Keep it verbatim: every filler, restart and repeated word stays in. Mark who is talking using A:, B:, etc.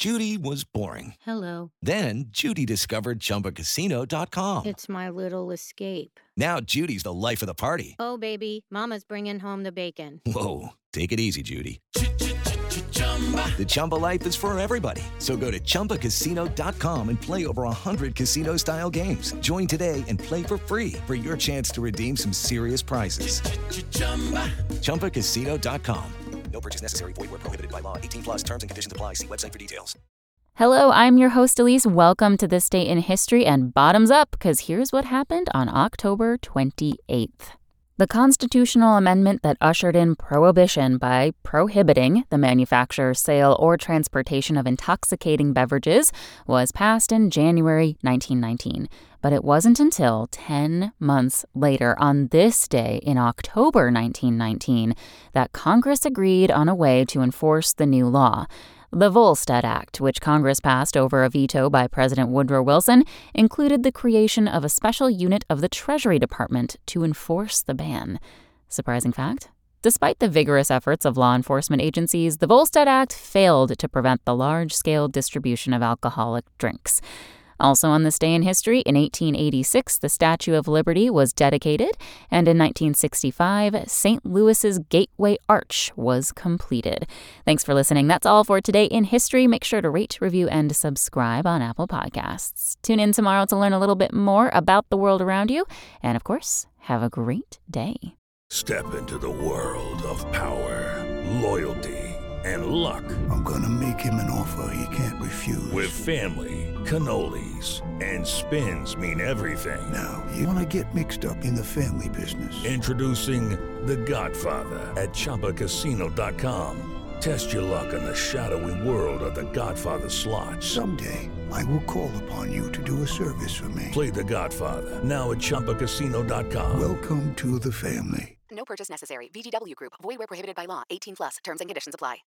A: Judy was boring.
B: Hello.
A: Then Judy discovered Chumba Casino dot com.
B: It's my little escape.
A: Now Judy's the life of the party.
B: Oh, baby, mama's bringing home the bacon.
A: Whoa, take it easy, Judy. The Chumba life is for everybody. So go to Chumba Casino dot com and play over one hundred casino-style games. Join today and play for free for your chance to redeem some serious prizes. Chumba Casino dot com. No purchase necessary. Void where prohibited by law. eighteen plus terms and conditions apply. See website for details.
C: Hello, I'm your host, Elise. Welcome to This Day in History, and bottoms up, because here's what happened on October twenty-eighth. The constitutional amendment that ushered in prohibition by prohibiting the manufacture, sale, or transportation of intoxicating beverages was passed in January nineteen nineteen. But it wasn't until ten months later, on this day in October nineteen nineteen, that Congress agreed on a way to enforce the new law. The Volstead Act, which Congress passed over a veto by President Woodrow Wilson, included the creation of a special unit of the Treasury Department to enforce the ban. Surprising fact? Despite the vigorous efforts of law enforcement agencies, the Volstead Act failed to prevent the large-scale distribution of alcoholic drinks. Also on this day in history, in eighteen eighty-six, the Statue of Liberty was dedicated, and in nineteen sixty-five, Saint Louis's Gateway Arch was completed. Thanks for listening. That's all for Today in History. Make sure to rate, review, and subscribe on Apple Podcasts. Tune in tomorrow to learn a little bit more about the world around you, and of course, have a great day.
D: Step into the world of power, loyalty, and luck.
E: I'm gonna make him an offer he can't refuse.
D: With family, cannolis, and spins mean everything.
E: Now, you wanna get mixed up in the family business.
D: Introducing The Godfather at Chumba Casino dot com. Test your luck in the shadowy world of The Godfather slot.
E: Someday, I will call upon you to do a service for me.
D: Play The Godfather, now at Chumba Casino dot com.
E: Welcome to the family.
F: No purchase necessary. V G W Group. Void where prohibited by law. eighteen plus. Terms and conditions apply.